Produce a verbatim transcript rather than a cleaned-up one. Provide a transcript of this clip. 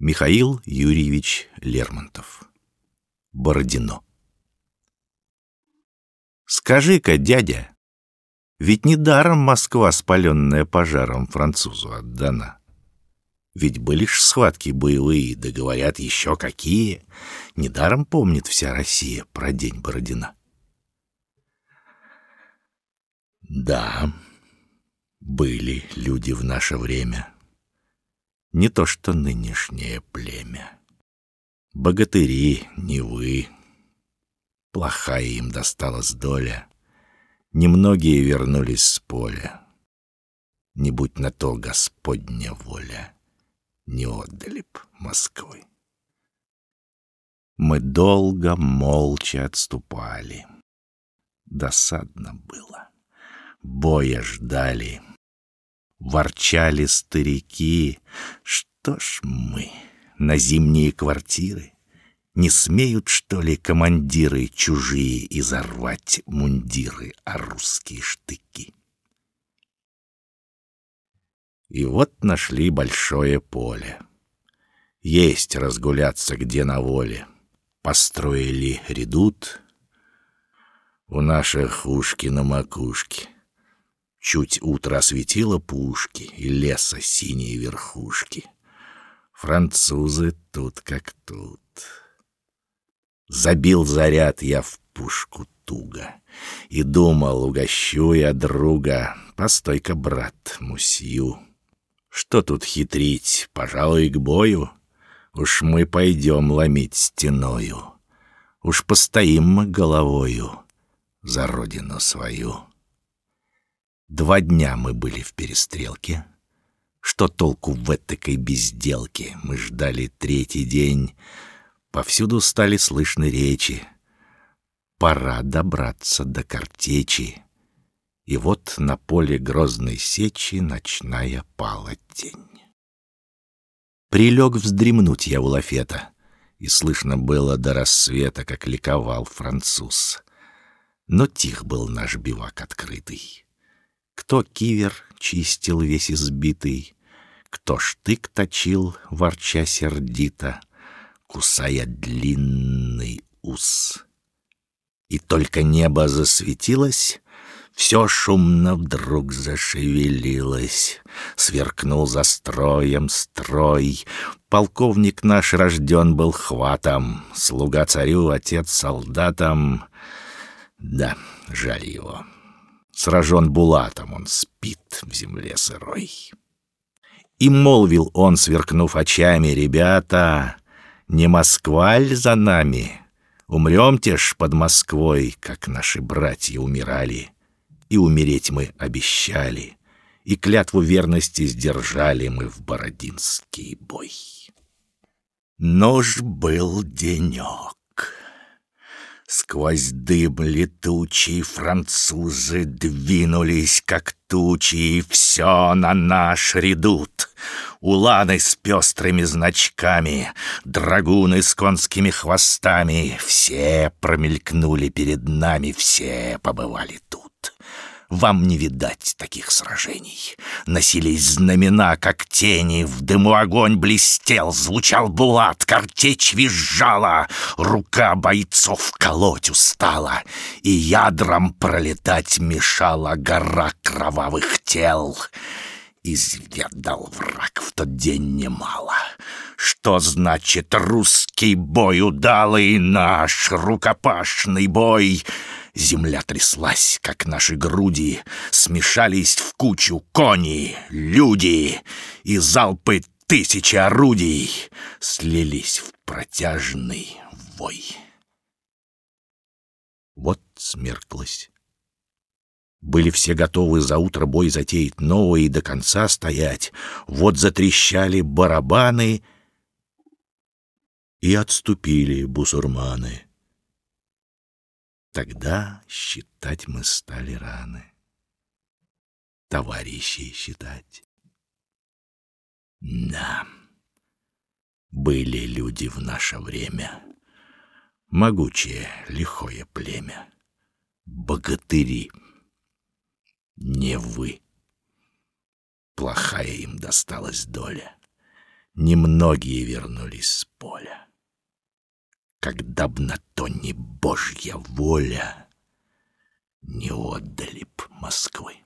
Михаил Юрьевич Лермонтов. Бородино. Скажи-ка, дядя, ведь недаром Москва, спаленная пожаром, французу отдана. Ведь были ж схватки боевые, да говорят, еще какие. Недаром помнит вся Россия про день Бородина. Да, были люди в наше время, не то что нынешнее племя. Богатыри, не вы, плохая им досталась доля. Немногие вернулись с поля. Не будь на то Господня воля, не отдали б Москвы. Мы долго, молча отступали. Досадно было. Боя ждали. Ворчали старики. Что ж мы, на зимние квартиры? Не смеют, что ли, командиры чужие изорвать мундиры, а русские штыки? И вот нашли большое поле. Есть разгуляться где на воле. Построили редут. У наших ушки на макушке. Чуть утро осветило пушки и леса синие верхушки. Французы тут как тут. Забил заряд я в пушку туго и думал, угощу я друга. Постой-ка, брат, мусью. Что тут хитрить, пожалуй, к бою? Уж мы пойдем ломить стеною. Уж постоим мы головою за родину свою. Два дня мы были в перестрелке. Что толку в этакой безделке? Мы ждали третий день. Повсюду стали слышны речи. Пора добраться до картечи. И вот на поле грозной сечи ночная пала тень. Прилег вздремнуть я у лафета, и слышно было до рассвета, как ликовал француз. Но тих был наш бивак открытый. Кто кивер чистил весь избитый, кто штык точил, ворча сердито, кусая длинный ус. И только небо засветилось, все шумно вдруг зашевелилось. Сверкнул за строем строй. Полковник наш рожден был хватом, слуга царю, отец солдатам. Да, жаль его. Сражен булатом, он спит в земле сырой. И молвил он, сверкнув очами: ребята, не Москва ль за нами? Умрем-те ж под Москвой, как наши братья умирали. И умереть мы обещали, и клятву верности сдержали мы в Бородинский бой. Но ж был денек. Сквозь дым летучий французы двинулись, как тучи, и все на наш редут. Уланы с пестрыми значками, драгуны с конскими хвостами, все промелькнули перед нами, все побывали тут. Вам не видать таких сражений. Носились знамена, как тени, в дыму огонь блестел, звучал булат, картечь визжала, рука бойцов колоть устала, и ядрам пролетать мешала гора кровавых тел. Изведал враг в тот день немало. Что значит русский бой удалый, наш рукопашный бой? Земля тряслась, как наши груди, смешались в кучу кони, люди, и залпы тысячи орудий слились в протяжный вой. Вот смерклось. Были все готовы за утро бой затеять новый и до конца стоять. Вот затрещали барабаны, и отступили бусурманы. Тогда считать мы стали раны, товарищей считать. Да, были люди в наше время, могучее, лихое племя, богатыри. Не вы. Плохая им досталась доля. немногие вернулись с поля. Когда б на то не Божья воля, не отдали б Москвы.